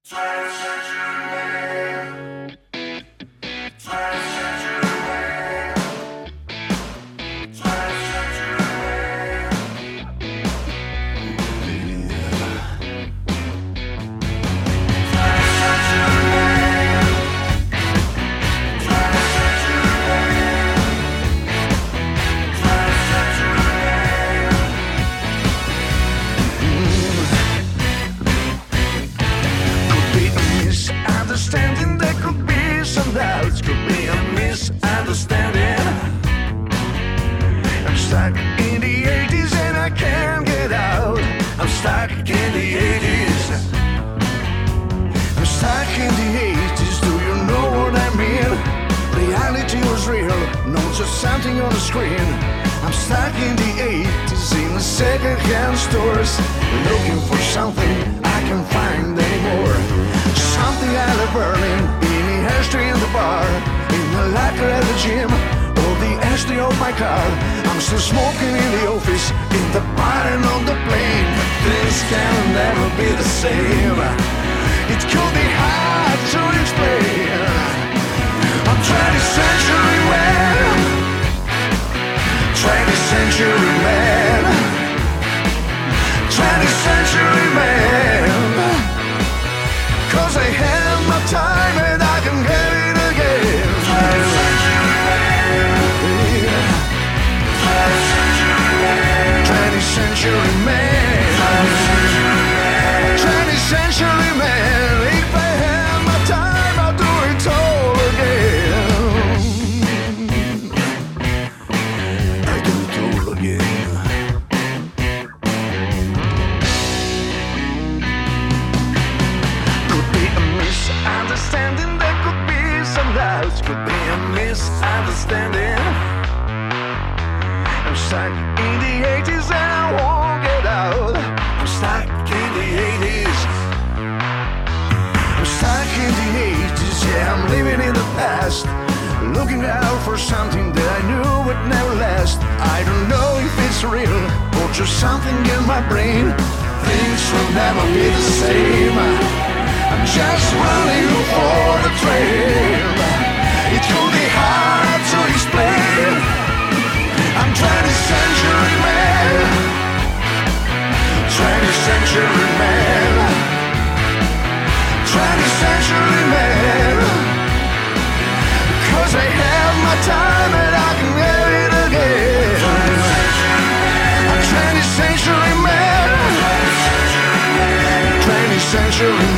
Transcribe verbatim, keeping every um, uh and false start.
Understanding, there could be some doubts, could be a misunderstanding. I'm stuck in the eighties and I can't get out. I'm stuck in the eighties. I'm stuck in the eighties, do you know what I mean? Reality was real, not just something on the screen. I'm stuck in the eighties in the second-hand stores, looking for something I can't find anymore. Something I love burning in the ashtray in the bar, in the locker at the gym, or the ashtray of my car. I'm still smoking in the office, in the bar and on the plane. This can never be the same. It could be hard to explain. I'm twentieth century man, twentieth century man, twentieth century man. Cause I have my time and I can get it again. twentieth century man, twentieth century man, twentieth century man. If I have my time, I'll do it all again. I do it all again. Understanding, there could be some doubts, could be a misunderstanding. I'm stuck in the eighties and I won't get out. I'm stuck in the eighties. I'm stuck in the eighties, yeah, I'm living in the past, looking out for something that I knew would never last. I don't know if it's real or just something in my brain. Things will never be the same. I'm just running for the train. It could be hard to explain. I'm twentieth century man, twentieth century man, twentieth century man. Cause I have my time and I can get it again. I'm twentieth century man, twentieth century man.